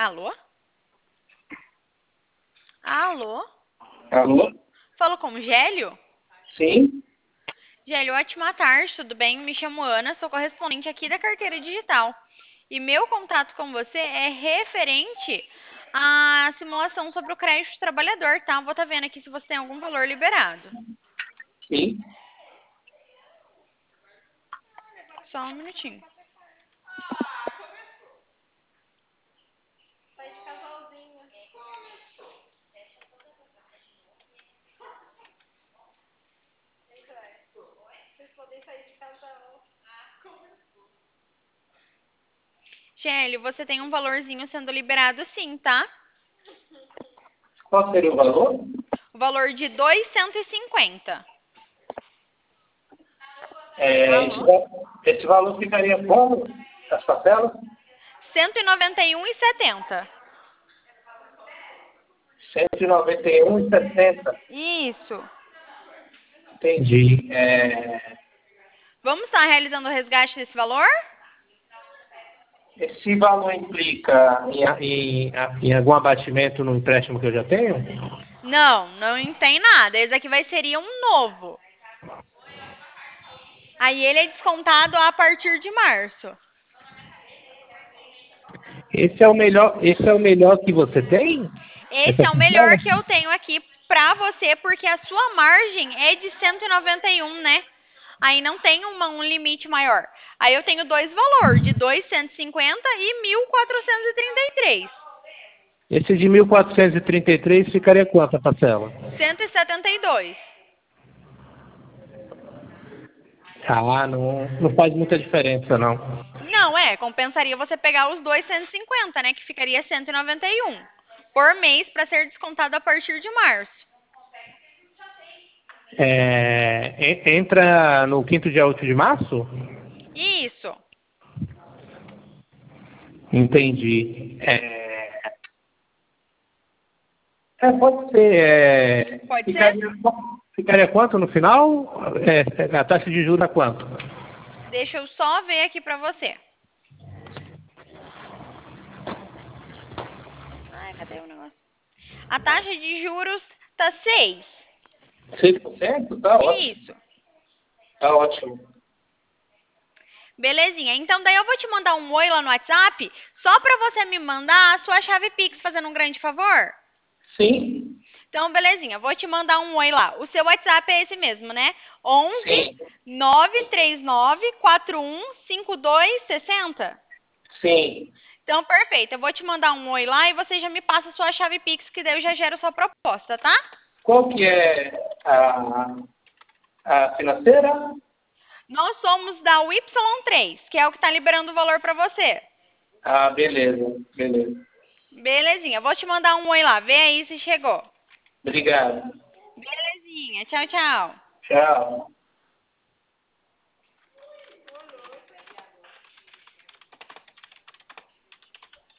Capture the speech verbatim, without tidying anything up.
Alô? Alô? Alô? Falo com o Gélio? Sim? Gélio, ótima tarde, tudo bem? Me chamo Ana, sou correspondente aqui da carteira digital. E meu contato com você é referente à simulação sobre o crédito trabalhador, tá? Vou estar vendo aqui se você tem algum valor liberado. Sim. Só um minutinho. Gélio, você tem um valorzinho sendo liberado sim, tá? Qual seria o valor? O valor de dois mil cento e cinquenta. É, esse, Alô? va- esse valor ficaria como? As parcelas? cento e noventa e um e setenta. cento e noventa e um e sessenta. Isso. Entendi. É, Vamos estar realizando o resgate desse valor? esse valor implica em, em, em algum abatimento no empréstimo que eu já tenho? Não, não tem nada. Esse aqui vai ser um novo. Aí ele é descontado a partir de março. Esse é o melhor, esse é o melhor que você tem? Esse Essa é o melhor parcela? que eu tenho aqui pra você, porque a sua margem é de cento e noventa e um, né? Aí não tem uma, um limite maior. Aí eu tenho dois valores, de dois mil cento e cinquenta e mil quatrocentos e trinta e três. Esse de mil quatrocentos e trinta e três ficaria quanto a parcela? cento e setenta e dois. Ah, não, não faz muita diferença, não. Não, é, compensaria você pegar os dois mil cento e cinquenta, né, que ficaria cento e noventa e um por mês para ser descontado a partir de março. É, en- entra no quinto dia útil de março? Isso. Entendi. É, é, pode ser. É, Pode ser? ficaria, ficaria quanto no final? É, a taxa de juros a quanto? Deixa eu só ver aqui para você. Ai, cadê o negócio? A taxa de juros tá seis. seis por cento? Tá ótimo. Isso. Tá ótimo. Belezinha. Então daí eu vou te mandar um oi lá no WhatsApp, só para você me mandar a sua chave Pix, fazendo um grande favor. Sim, Então, belezinha, vou te mandar um oi lá. O seu WhatsApp é esse mesmo, né? onze sim, nove três nove quatro um cinco dois seis zero. sim. Então, perfeito. Eu vou te mandar um oi lá e você já me passa a sua chave Pix, que daí eu já gero sua proposta, tá? Qual que é a, a financeira? Nós somos da Y três, que é o que está liberando o valor para você. Ah, beleza, beleza. Belezinha, vou te mandar um oi lá. Vê aí se chegou. Obrigado. Belezinha. Tchau, tchau. Tchau.